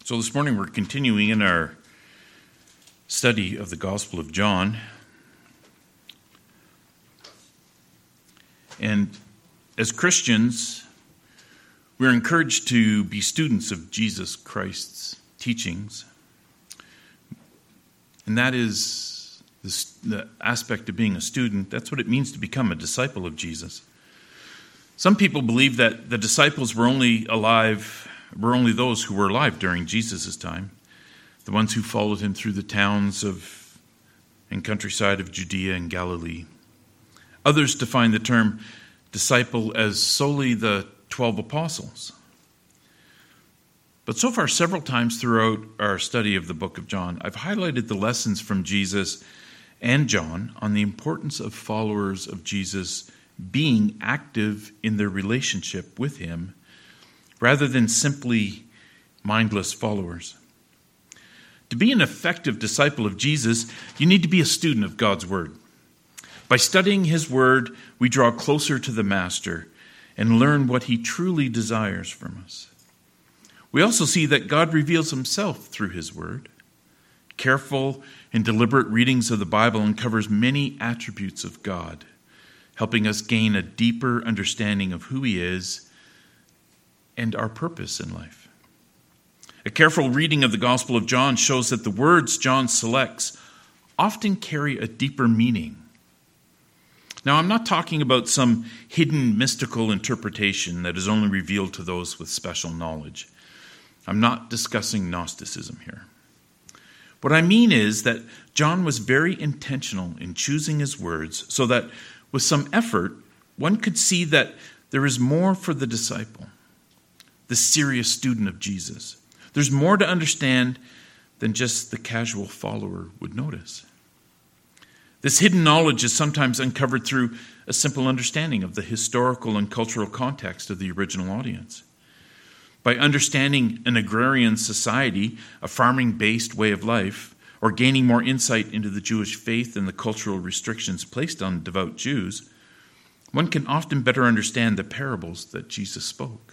So this morning we're continuing in our study of the Gospel of John. And as Christians, we're encouraged to be students of Jesus Christ's teachings. And that is the aspect of being a student. That's what it means to become a disciple of Jesus. Some people believe that the disciples were only those who were alive during Jesus' time, the ones who followed him through the towns and countryside of Judea and Galilee. Others define the term disciple as solely the 12 apostles. But so far, several times throughout our study of the book of John, I've highlighted the lessons from Jesus and John on the importance of followers of Jesus being active in their relationship with him rather than simply mindless followers. To be an effective disciple of Jesus, you need to be a student of God's Word. By studying His Word, we draw closer to the Master and learn what He truly desires from us. We also see that God reveals Himself through His Word. Careful and deliberate readings of the Bible uncovers many attributes of God, helping us gain a deeper understanding of who He is and our purpose in life. A careful reading of the Gospel of John shows that the words John selects often carry a deeper meaning. Now, I'm not talking about some hidden mystical interpretation that is only revealed to those with special knowledge. I'm not discussing Gnosticism here. What I mean is that John was very intentional in choosing his words so that with some effort, one could see that there is more for the disciple, the serious student of Jesus. There's more to understand than just the casual follower would notice. This hidden knowledge is sometimes uncovered through a simple understanding of the historical and cultural context of the original audience. By understanding an agrarian society, a farming-based way of life, or gaining more insight into the Jewish faith and the cultural restrictions placed on devout Jews, one can often better understand the parables that Jesus spoke.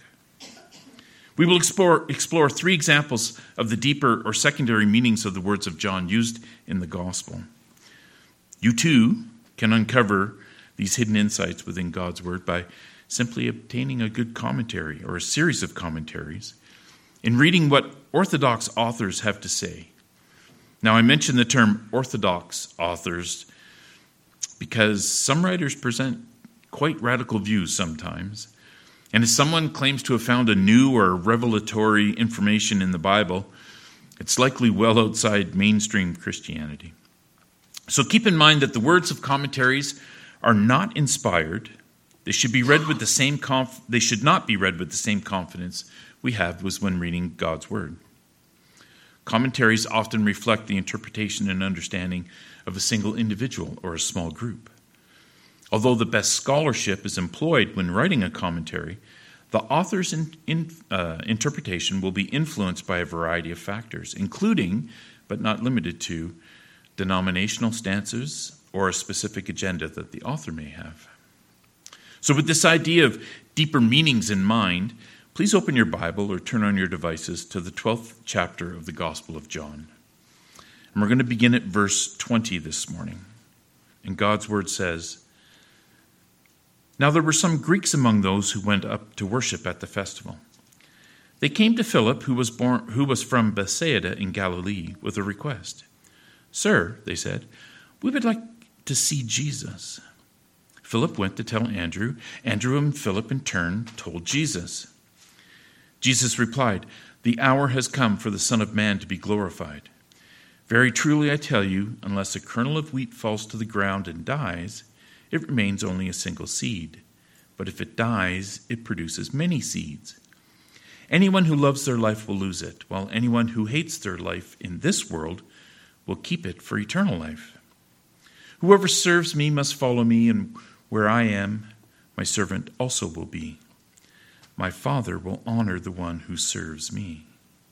We will explore three examples of the deeper or secondary meanings of the words of John used in the gospel. You too can uncover these hidden insights within God's word by simply obtaining a good commentary or a series of commentaries and reading what Orthodox authors have to say. Now, I mention the term Orthodox authors because some writers present quite radical views sometimes. And if someone claims to have found a new or revelatory information in the Bible, it's likely well outside mainstream Christianity. So keep in mind that the words of commentaries are not inspired. They should be read with the same They should not be read with the same confidence we have when reading God's Word. Commentaries often reflect the interpretation and understanding of a single individual or a small group. Although the best scholarship is employed when writing a commentary, the author's interpretation will be influenced by a variety of factors, including, but not limited to, denominational stances or a specific agenda that the author may have. So with this idea of deeper meanings in mind, please open your Bible or turn on your devices to the 12th chapter of the Gospel of John. And we're going to begin at verse 20 this morning. And God's word says, "Now there were some Greeks among those who went up to worship at the festival. They came to Philip, who was from Bethsaida in Galilee, with a request. 'Sir,' they said, 'we would like to see Jesus.' Philip went to tell Andrew. Andrew and Philip in turn told Jesus. Jesus replied, 'The hour has come for the Son of Man to be glorified. Very truly I tell you, unless a kernel of wheat falls to the ground and dies, it remains only a single seed. But if it dies, it produces many seeds. Anyone who loves their life will lose it, while anyone who hates their life in this world will keep it for eternal life. Whoever serves me must follow me, and where I am, my servant also will be. My Father will honor the one who serves me.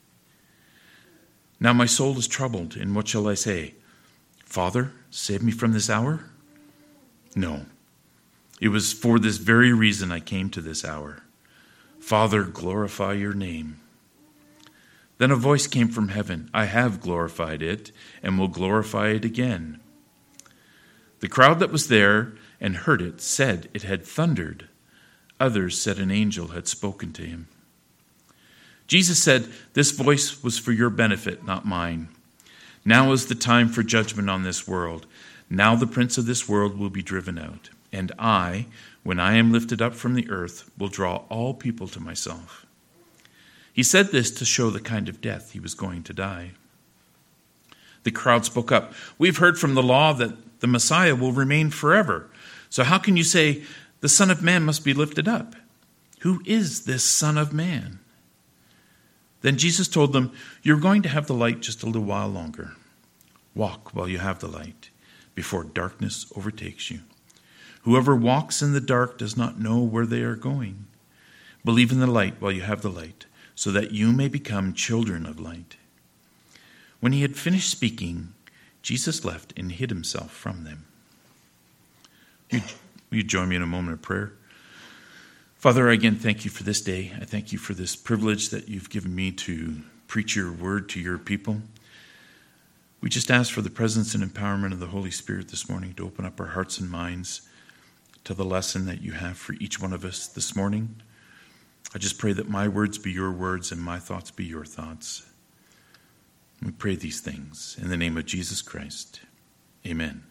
Now my soul is troubled, and what shall I say? Father, save me from this hour? No, it was for this very reason I came to this hour. Father, glorify your name.' Then a voice came from heaven, "I have glorified it, and will glorify it again." The crowd that was there and heard it said it had thundered. Others said an angel had spoken to him. Jesus said, "This voice was for your benefit, not mine. Now is the time for judgment on this world. Now the prince of this world will be driven out. And I, when I am lifted up from the earth, will draw all people to myself." He said this to show the kind of death he was going to die. The crowd spoke up, "We've heard from the law that the Messiah will remain forever. So how can you say the Son of Man must be lifted up? Who is this Son of Man?" Then Jesus told them, "You're going to have the light just a little while longer. Walk while you have the light, before darkness overtakes you. Whoever walks in the dark does not know where they are going. Believe in the light while you have the light, so that you may become children of light." When he had finished speaking, Jesus left and hid himself from them. Will you join me in a moment of prayer? Father, again, thank you for this day. I thank you for this privilege that you've given me to preach your word to your people. We just ask for the presence and empowerment of the Holy Spirit this morning to open up our hearts and minds to the lesson that you have for each one of us this morning. I just pray that my words be your words and my thoughts be your thoughts. We pray these things in the name of Jesus Christ. Amen.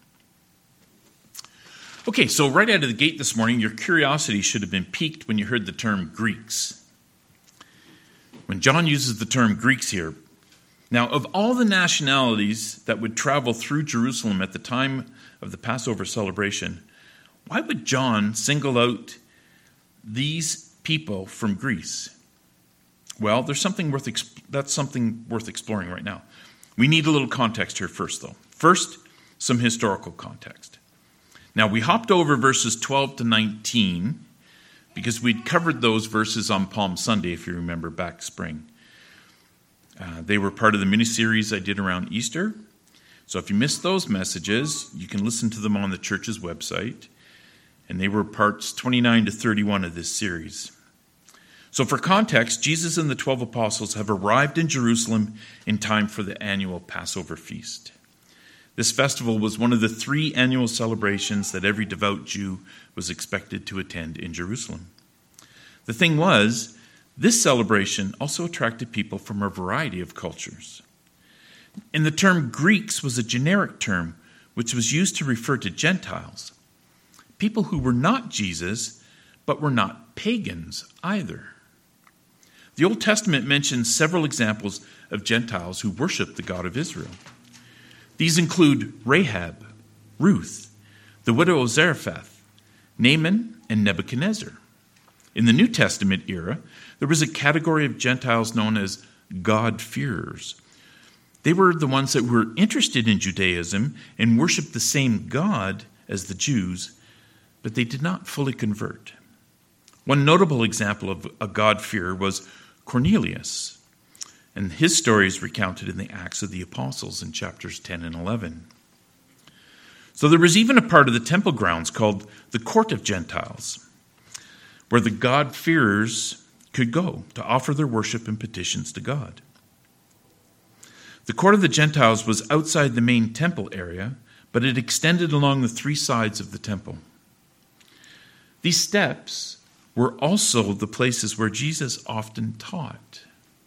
Okay, so right out of the gate this morning, your curiosity should have been piqued when you heard the term Greeks. When John uses the term Greeks here, now of all the nationalities that would travel through Jerusalem at the time of the Passover celebration, why would John single out these people from Greece? Well, that's something worth exploring right now. We need a little context here first, though. First, some historical context. Now, we hopped over verses 12 to 19 because we'd covered those verses on Palm Sunday, if you remember, back spring. They were part of the mini-series I did around Easter. So if you missed those messages, you can listen to them on the church's website. And they were parts 29 to 31 of this series. So for context, Jesus and the 12 apostles have arrived in Jerusalem in time for the annual Passover feast. This festival was one of the 3 annual celebrations that every devout Jew was expected to attend in Jerusalem. The thing was, this celebration also attracted people from a variety of cultures. And the term Greeks was a generic term which was used to refer to Gentiles, people who were not Jesus, but were not pagans either. The Old Testament mentions several examples of Gentiles who worshiped the God of Israel. These include Rahab, Ruth, the widow of Zarephath, Naaman, and Nebuchadnezzar. In the New Testament era, there was a category of Gentiles known as God-fearers. They were the ones that were interested in Judaism and worshiped the same God as the Jews, but they did not fully convert. One notable example of a God-fearer was Cornelius, and his story is recounted in the Acts of the Apostles in chapters 10 and 11. So there was even a part of the temple grounds called the Court of Gentiles, where the God-fearers could go to offer their worship and petitions to God. The Court of the Gentiles was outside the main temple area, but it extended along the 3 sides of the temple. These steps were also the places where Jesus often taught.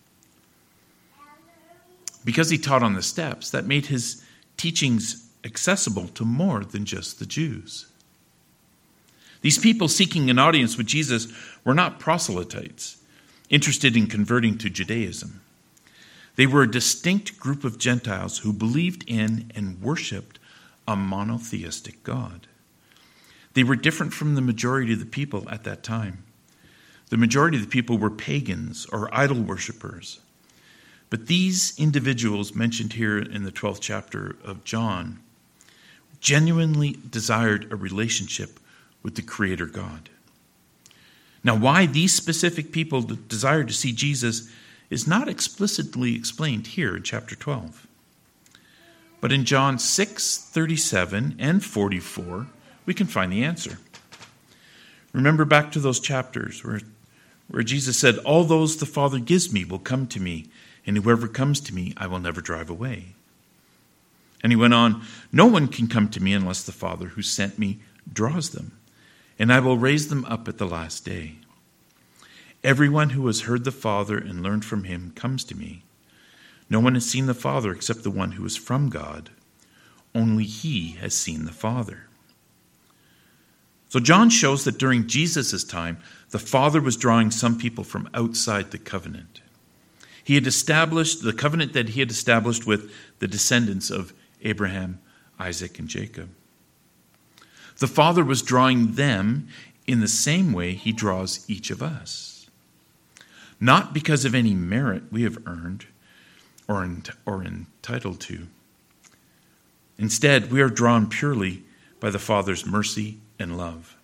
Because he taught on the steps, that made his teachings accessible to more than just the Jews. These people seeking an audience with Jesus were not proselytes, interested in converting to Judaism. They were a distinct group of Gentiles who believed in and worshipped a monotheistic God. They were different from the majority of the people at that time. The majority of the people were pagans or idol worshippers. But these individuals mentioned here in the 12th chapter of John genuinely desired a relationship with the Creator God. Now, why these specific people desired to see Jesus is not explicitly explained here in chapter 12. But in John 6:37 and 44, we can find the answer. Remember back to those chapters where Jesus said, "All those the Father gives me will come to me, and whoever comes to me I will never drive away." And he went on, "No one can come to me unless the Father who sent me draws them, and I will raise them up at the last day. Everyone who has heard the Father and learned from him comes to me. No one has seen the Father except the one who is from God. Only he has seen the Father." So John shows that during Jesus' time, the Father was drawing some people from outside the covenant. He had established the covenant that he had established with the descendants of Abraham, Isaac, and Jacob. The Father was drawing them in the same way he draws each of us. Not because of any merit we have earned or entitled to. Instead, we are drawn purely by the Father's mercy and love.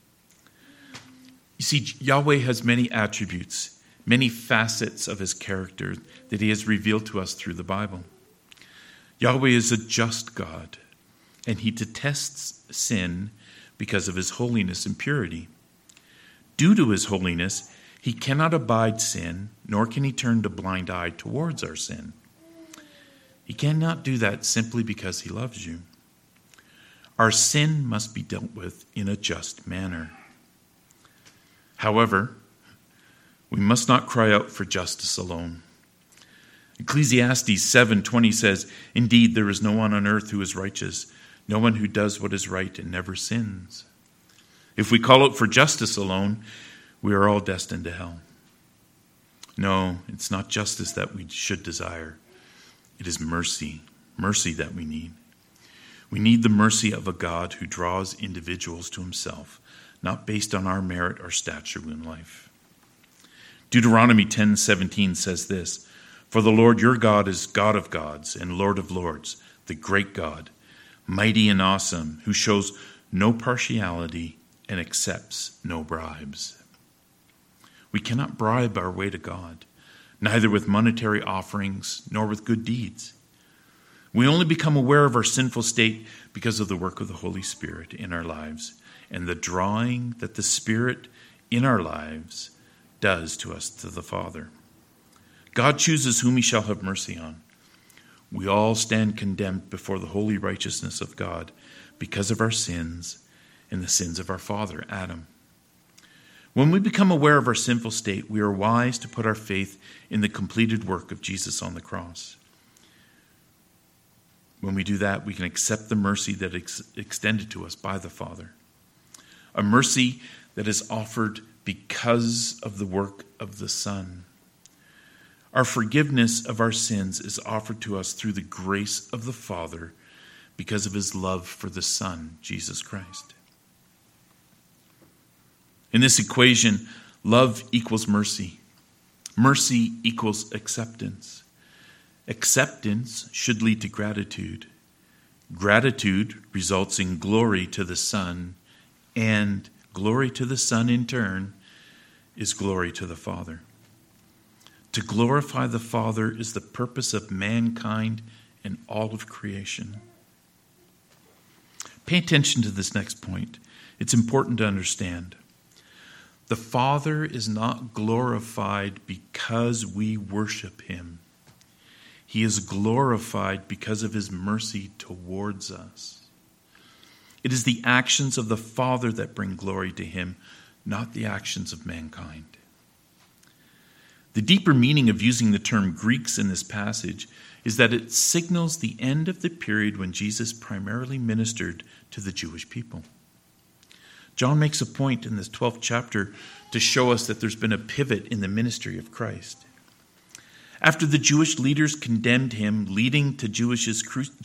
You see, Yahweh has many attributes, many facets of his character that he has revealed to us through the Bible. Yahweh is a just God, and he detests sin because of his holiness and purity. Due to his holiness, he cannot abide sin, nor can he turn a blind eye towards our sin. He cannot do that simply because he loves you. Our sin must be dealt with in a just manner. However, we must not cry out for justice alone. Ecclesiastes 7:20 says, "Indeed, there is no one on earth who is righteous, no one who does what is right and never sins." If we call out for justice alone, we are all destined to hell. No, it's not justice that we should desire. It is mercy that we need. We need the mercy of a God who draws individuals to himself, not based on our merit or stature in life. Deuteronomy 10:17 says this, "For the Lord your God is God of gods and Lord of lords, the great God, mighty and awesome, who shows no partiality and accepts no bribes." We cannot bribe our way to God, neither with monetary offerings nor with good deeds. We only become aware of our sinful state because of the work of the Holy Spirit in our lives and the drawing that the Spirit in our lives does to us to the Father. God chooses whom he shall have mercy on. We all stand condemned before the holy righteousness of God because of our sins and the sins of our father, Adam. When we become aware of our sinful state, we are wise to put our faith in the completed work of Jesus on the cross. When we do that, we can accept the mercy that is extended to us by the Father. A mercy that is offered because of the work of the Son. Our forgiveness of our sins is offered to us through the grace of the Father because of his love for the Son, Jesus Christ. In this equation, love equals mercy. Mercy equals acceptance. Acceptance should lead to gratitude. Gratitude results in glory to the Son, and glory to the Son in turn is glory to the Father. To glorify the Father is the purpose of mankind and all of creation. Pay attention to this next point. It's important to understand. The Father is not glorified because we worship him. He is glorified because of his mercy towards us. It is the actions of the Father that bring glory to him, not the actions of mankind. The deeper meaning of using the term Greeks in this passage is that it signals the end of the period when Jesus primarily ministered to the Jewish people. John makes a point in this 12th chapter to show us that there's been a pivot in the ministry of Christ. After the Jewish leaders condemned him, leading to Jesus'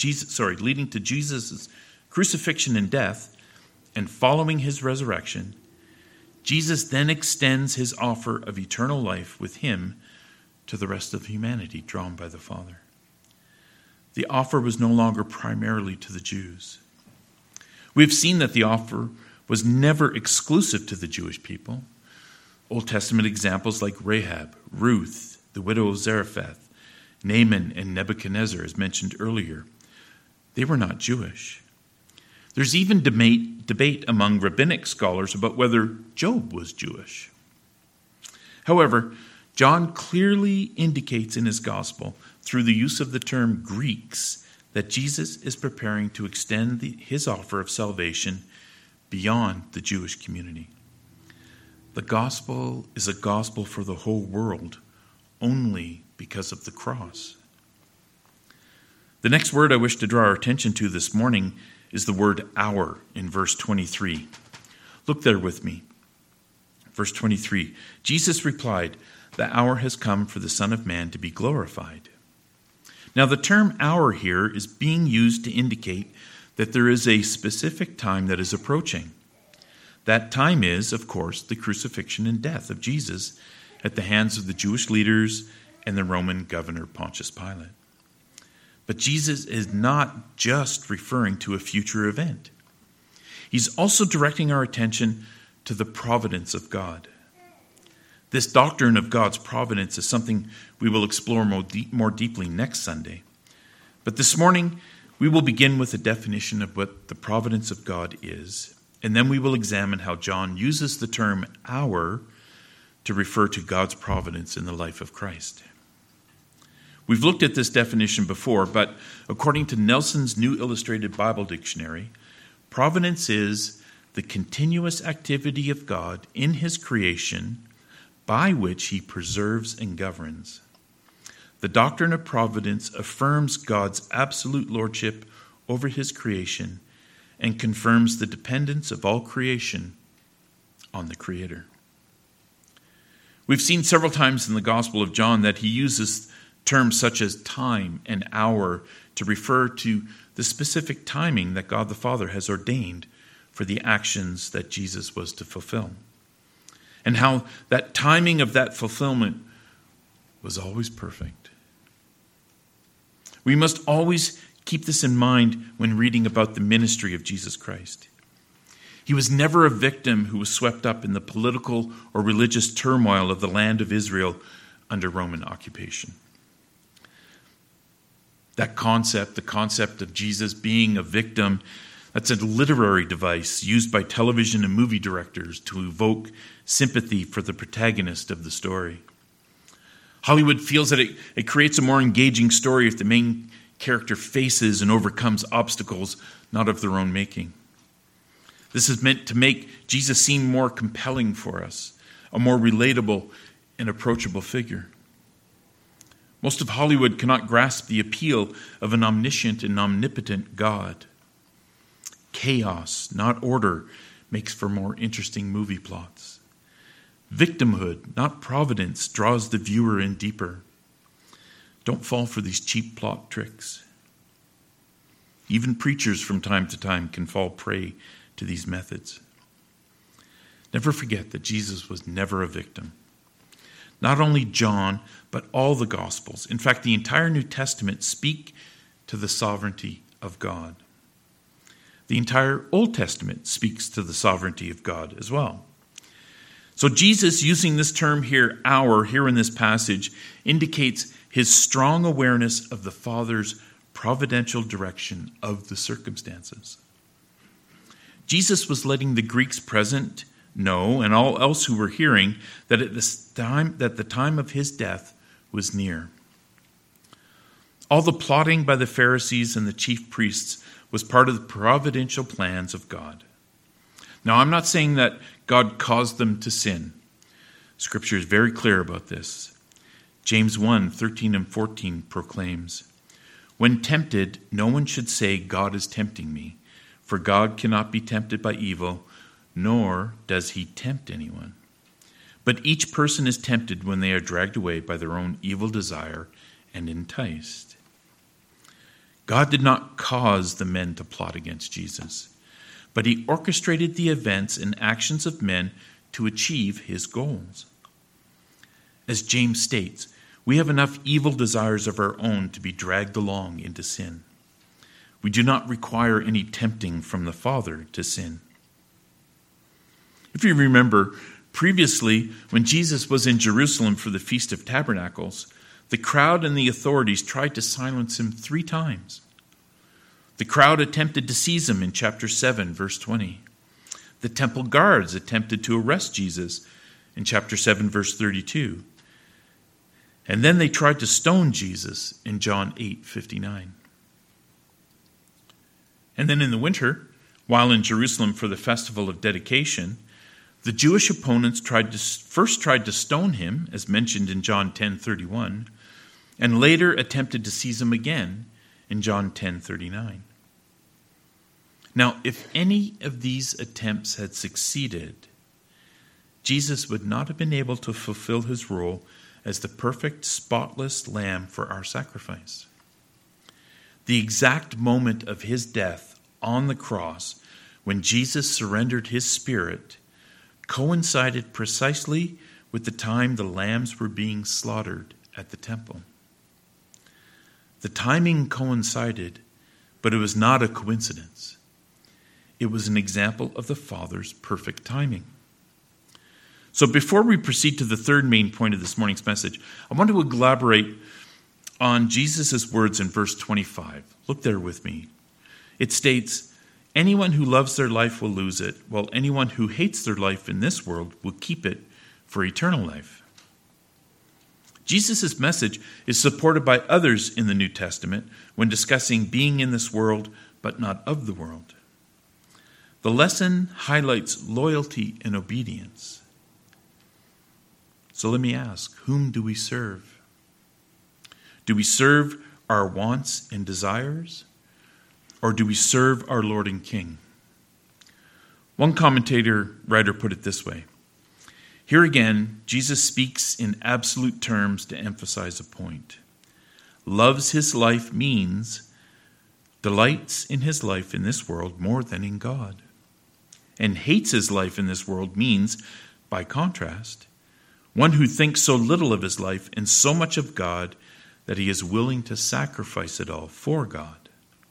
crucifixion and death, and following his resurrection, Jesus then extends his offer of eternal life with him to the rest of humanity, drawn by the Father. The offer was no longer primarily to the Jews. We've seen that the offer was never exclusive to the Jewish people. Old Testament examples like Rahab, Ruth, the widow of Zarephath, Naaman, and Nebuchadnezzar, as mentioned earlier, they were not Jewish. There's even debate among rabbinic scholars about whether Job was Jewish. However, John clearly indicates in his gospel, through the use of the term Greeks, that Jesus is preparing to extend his offer of salvation beyond the Jewish community. The gospel is a gospel for the whole world, only because of the cross. The next word I wish to draw our attention to this morning is the word hour in verse 23. Look there with me. Verse 23, Jesus replied, "The hour has come for the Son of Man to be glorified." Now the term hour here is being used to indicate that there is a specific time that is approaching. That time is, of course, the crucifixion and death of Jesus at the hands of the Jewish leaders and the Roman governor Pontius Pilate. But Jesus is not just referring to a future event. He's also directing our attention to the providence of God. This doctrine of God's providence is something we will explore more deeply next Sunday. But this morning, we will begin with a definition of what the providence of God is, and then we will examine how John uses the term hour to refer to God's providence in the life of Christ. We've looked at this definition before, but according to Nelson's New Illustrated Bible Dictionary, providence is the continuous activity of God in his creation by which he preserves and governs. The doctrine of providence affirms God's absolute lordship over his creation and confirms the dependence of all creation on the Creator. We've seen several times in the Gospel of John that he uses terms such as time and hour to refer to the specific timing that God the Father has ordained for the actions that Jesus was to fulfill. And how that timing of that fulfillment was always perfect. We must always keep this in mind when reading about the ministry of Jesus Christ. He was never a victim who was swept up in the political or religious turmoil of the land of Israel under Roman occupation. That concept, the concept of Jesus being a victim, that's a literary device used by television and movie directors to evoke sympathy for the protagonist of the story. Hollywood feels that it creates a more engaging story if the main character faces and overcomes obstacles not of their own making. This is meant to make Jesus seem more compelling for us, a more relatable and approachable figure. Most of Hollywood cannot grasp the appeal of an omniscient and omnipotent God. Chaos, not order, makes for more interesting movie plots. Victimhood, not providence, draws the viewer in deeper. Don't fall for these cheap plot tricks. Even preachers from time to time can fall prey to these methods. Never forget that Jesus was never a victim. Not only John, but all the Gospels, in fact, the entire New Testament, speak to the sovereignty of God. The entire Old Testament speaks to the sovereignty of God as well. So Jesus, using this term here, hour, here in this passage, indicates his strong awareness of the Father's providential direction of the circumstances. Jesus was letting the Greeks present know, and all else who were hearing, that the time of his death was near. All the plotting by the Pharisees and the chief priests was part of the providential plans of God. Now, I'm not saying that God caused them to sin. Scripture is very clear about this. James 1:13 and 14 proclaims, "When tempted, no one should say, 'God is tempting me,' for God cannot be tempted by evil, nor does he tempt anyone. But each person is tempted when they are dragged away by their own evil desire and enticed." God did not cause the men to plot against Jesus, but he orchestrated the events and actions of men to achieve his goals. As James states, we have enough evil desires of our own to be dragged along into sin. We do not require any tempting from the Father to sin. If you remember, previously, when Jesus was in Jerusalem for the Feast of Tabernacles, the crowd and the authorities tried to silence him 3 times. The crowd attempted to seize him in chapter 7, verse 20. The temple guards attempted to arrest Jesus in chapter 7, verse 32. And then they tried to stone Jesus in John 8:59. And then in the winter, while in Jerusalem for the festival of dedication, the Jewish opponents first tried to stone him, as mentioned in John 10:31, and later attempted to seize him again in John 10:39. Now, if any of these attempts had succeeded, Jesus would not have been able to fulfill his role as the perfect, spotless lamb for our sacrifice. The exact moment of his death on the cross, when Jesus surrendered his spirit, coincided precisely with the time the lambs were being slaughtered at the temple. The timing coincided, but it was not a coincidence. It was an example of the Father's perfect timing. So before we proceed to the third main point of this morning's message, I want to elaborate on Jesus' words in verse 25. Look there with me. It states, "Anyone who loves their life will lose it, while anyone who hates their life in this world will keep it for eternal life." Jesus' message is supported by others in the New Testament when discussing being in this world but not of the world. The lesson highlights loyalty and obedience. So let me ask, whom do we serve? Do we serve our wants and desires? Or do we serve our Lord and King? One writer put it this way. Here again, Jesus speaks in absolute terms to emphasize a point. Loves his life means delights in his life in this world more than in God. And hates his life in this world means, by contrast, one who thinks so little of his life and so much of God that he is willing to sacrifice it all for God.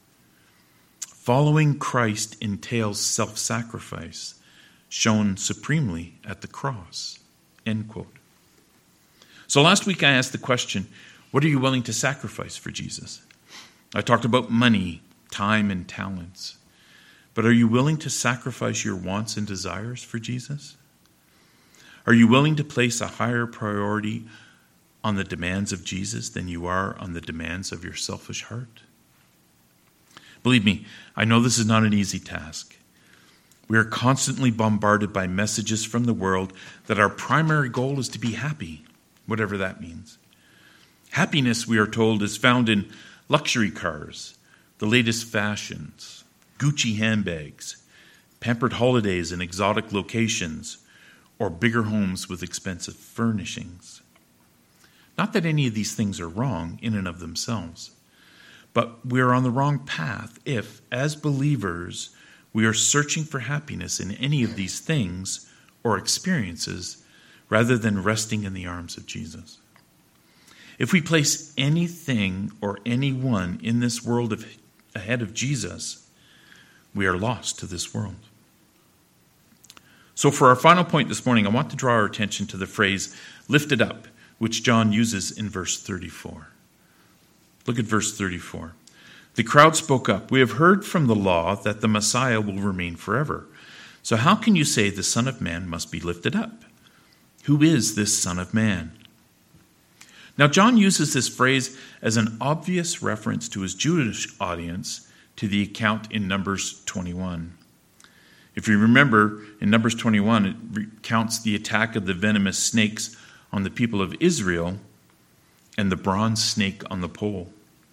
Following Christ entails self-sacrifice, shown supremely at the cross. End quote. So last week I asked the question, what are you willing to sacrifice for Jesus? I talked about money, time, and talents. But are you willing to sacrifice your wants and desires for Jesus? Are you willing to place a higher priority on the demands of Jesus than you are on the demands of your selfish heart? Believe me, I know this is not an easy task. We are constantly bombarded by messages from the world that our primary goal is to be happy, whatever that means. Happiness, we are told, is found in luxury cars, the latest fashions, Gucci handbags, pampered holidays in exotic locations, or bigger homes with expensive furnishings. Not that any of these things are wrong in and of themselves, but we are on the wrong path if, as believers, we are searching for happiness in any of these things or experiences rather than resting in the arms of Jesus. If we place anything or anyone in this world ahead of Jesus, we are lost to this world. So for our final point this morning, I want to draw our attention to the phrase, lifted up, which John uses in verse 34. Look at verse 34. The crowd spoke up, "We have heard from the law that the Messiah will remain forever. So how can you say the Son of Man must be lifted up? Who is this Son of Man?" Now John uses this phrase as an obvious reference to his Jewish audience to the account in Numbers 21. If you remember, in Numbers 21, it recounts the attack of the venomous snakes on the people of Israel and the bronze snake on the pole.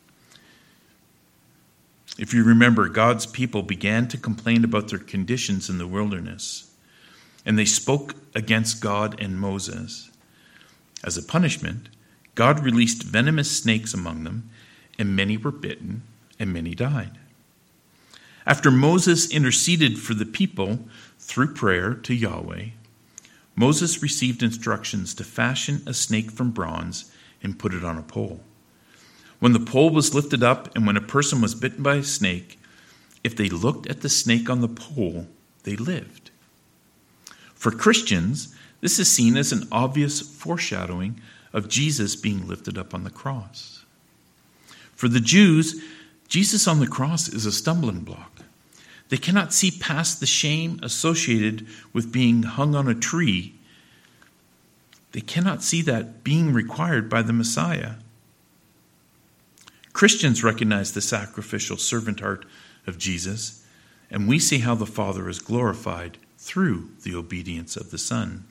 If you remember, God's people began to complain about their conditions in the wilderness, and they spoke against God and Moses. As a punishment, God released venomous snakes among them, and many were bitten, and many died. After Moses interceded for the people through prayer to Yahweh, Moses received instructions to fashion a snake from bronze and put it on a pole. When the pole was lifted up and when a person was bitten by a snake, if they looked at the snake on the pole, they lived. For Christians, this is seen as an obvious foreshadowing of Jesus being lifted up on the cross. For the Jews, Jesus on the cross is a stumbling block. They cannot see past the shame associated with being hung on a tree They cannot see that being required by the Messiah. Christians recognize the sacrificial servant heart of Jesus, and we see how the Father is glorified through the obedience of the Son.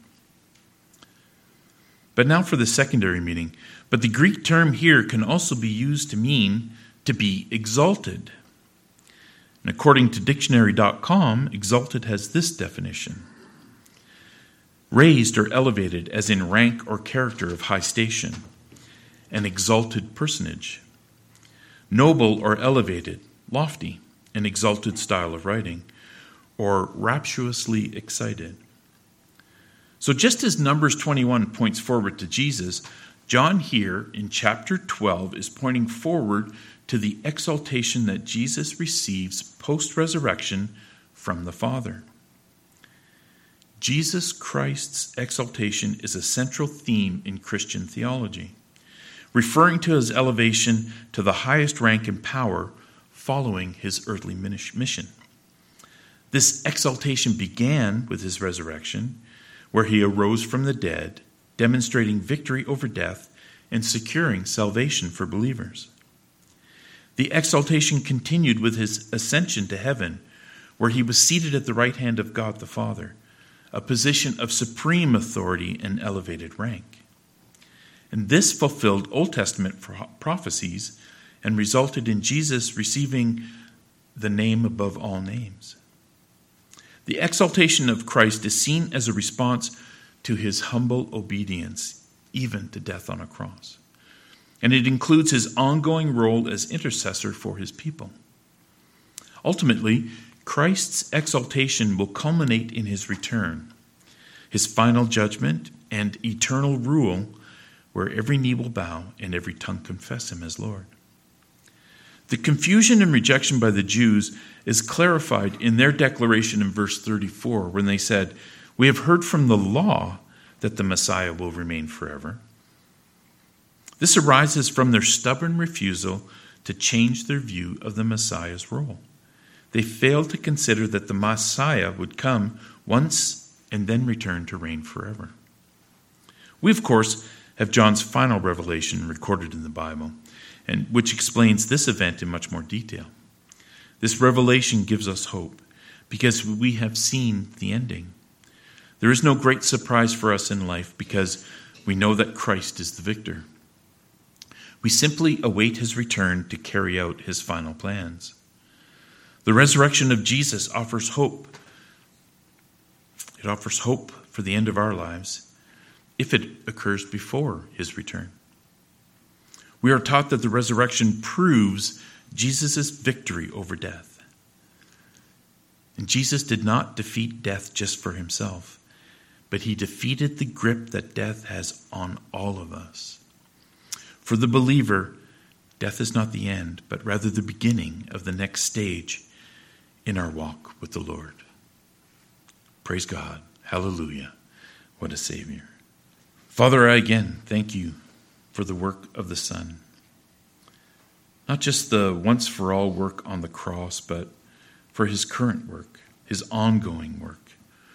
But now for the secondary meaning. But the Greek term here can also be used to mean to be exalted. And according to dictionary.com, exalted has this definition: raised or elevated as in rank or character of high station, an exalted personage. Noble or elevated, lofty, an exalted style of writing, or rapturously excited. So just as Numbers 21 points forward to Jesus, John here in chapter 12 is pointing forward to the exaltation that Jesus receives post-resurrection from the Father. Jesus Christ's exaltation is a central theme in Christian theology, referring to his elevation to the highest rank and power following his earthly mission. This exaltation began with his resurrection, where he arose from the dead, demonstrating victory over death and securing salvation for believers. The exaltation continued with his ascension to heaven, where he was seated at the right hand of God the Father, a position of supreme authority and elevated rank. And this fulfilled Old Testament prophecies and resulted in Jesus receiving the name above all names. The exaltation of Christ is seen as a response to his humble obedience, even to death on a cross. And it includes his ongoing role as intercessor for his people. Ultimately, Christ's exaltation will culminate in his return, his final judgment, and eternal rule, where every knee will bow and every tongue confess him as Lord. The confusion and rejection by the Jews is clarified in their declaration in verse 34, when they said, "We have heard from the law that the Messiah will remain forever." This arises from their stubborn refusal to change their view of the Messiah's role. They failed to consider that the Messiah would come once and then return to reign forever. We, of course, have John's final revelation recorded in the Bible, and which explains this event in much more detail. This revelation gives us hope because we have seen the ending. There is no great surprise for us in life because we know that Christ is the victor. We simply await his return to carry out his final plans. The resurrection of Jesus offers hope. It offers hope for the end of our lives if it occurs before his return. We are taught that the resurrection proves Jesus' victory over death. And Jesus did not defeat death just for himself, but he defeated the grip that death has on all of us. For the believer, death is not the end, but rather the beginning of the next stage in our walk with the Lord. Praise God. Hallelujah. What a Savior. Father, I again thank you for the work of the Son. Not just the once-for-all work on the cross, but for his current work, his ongoing work,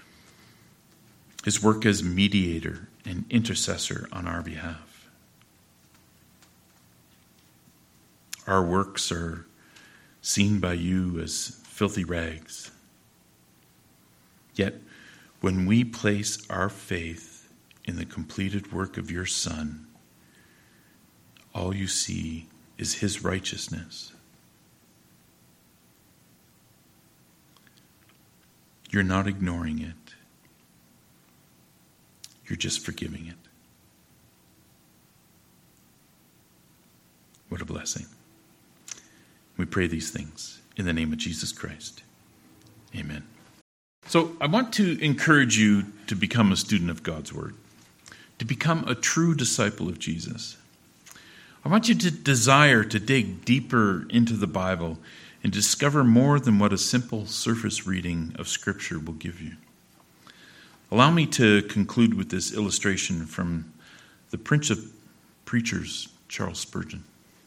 his work as mediator and intercessor on our behalf. Our works are seen by you as filthy rags. Yet, when we place our faith in the completed work of your Son, all you see is his righteousness. You're not ignoring it. You're just forgiving it. What a blessing. We pray these things in the name of Jesus Christ. Amen. So I want to encourage you to become a student of God's Word, to become a true disciple of Jesus. I want you to desire to dig deeper into the Bible and discover more than what a simple surface reading of Scripture will give you. Allow me to conclude with this illustration from the Prince of Preachers, Charles Spurgeon.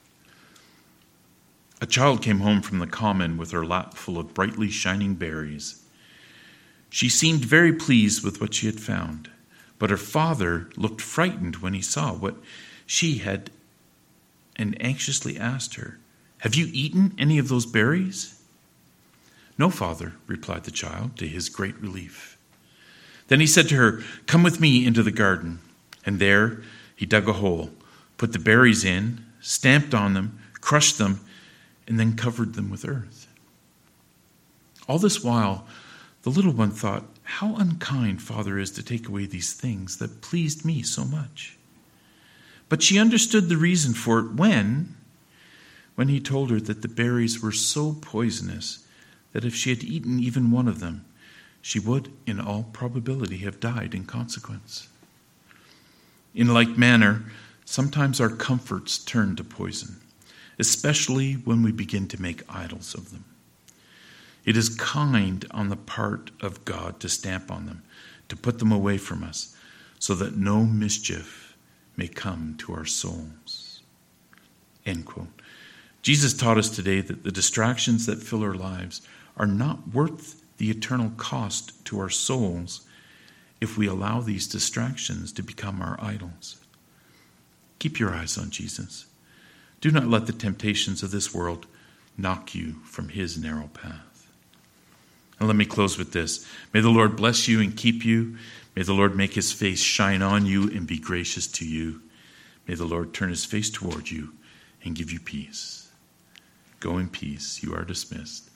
A child came home from the common with her lap full of brightly shining berries. She seemed very pleased with what she had found, But her father looked frightened when he saw what she had and anxiously asked her, "Have you eaten any of those berries?" "No, father," replied the child, to his great relief. Then he said to her, "Come with me into the garden." And there he dug a hole, put the berries in, stamped on them, crushed them, and then covered them with earth. All this while, the little one thought, "How unkind Father is to take away these things that pleased me so much." But she understood the reason for it when he told her that the berries were so poisonous that if she had eaten even one of them, she would, in all probability, have died in consequence. In like manner, sometimes our comforts turn to poison, especially when we begin to make idols of them. It is kind on the part of God to stamp on them, to put them away from us, so that no mischief may come to our souls. End quote. Jesus taught us today that the distractions that fill our lives are not worth the eternal cost to our souls if we allow these distractions to become our idols. Keep your eyes on Jesus. Do not let the temptations of this world knock you from his narrow path. And let me close with this. May the Lord bless you and keep you. May the Lord make his face shine on you and be gracious to you. May the Lord turn his face toward you and give you peace. Go in peace. You are dismissed.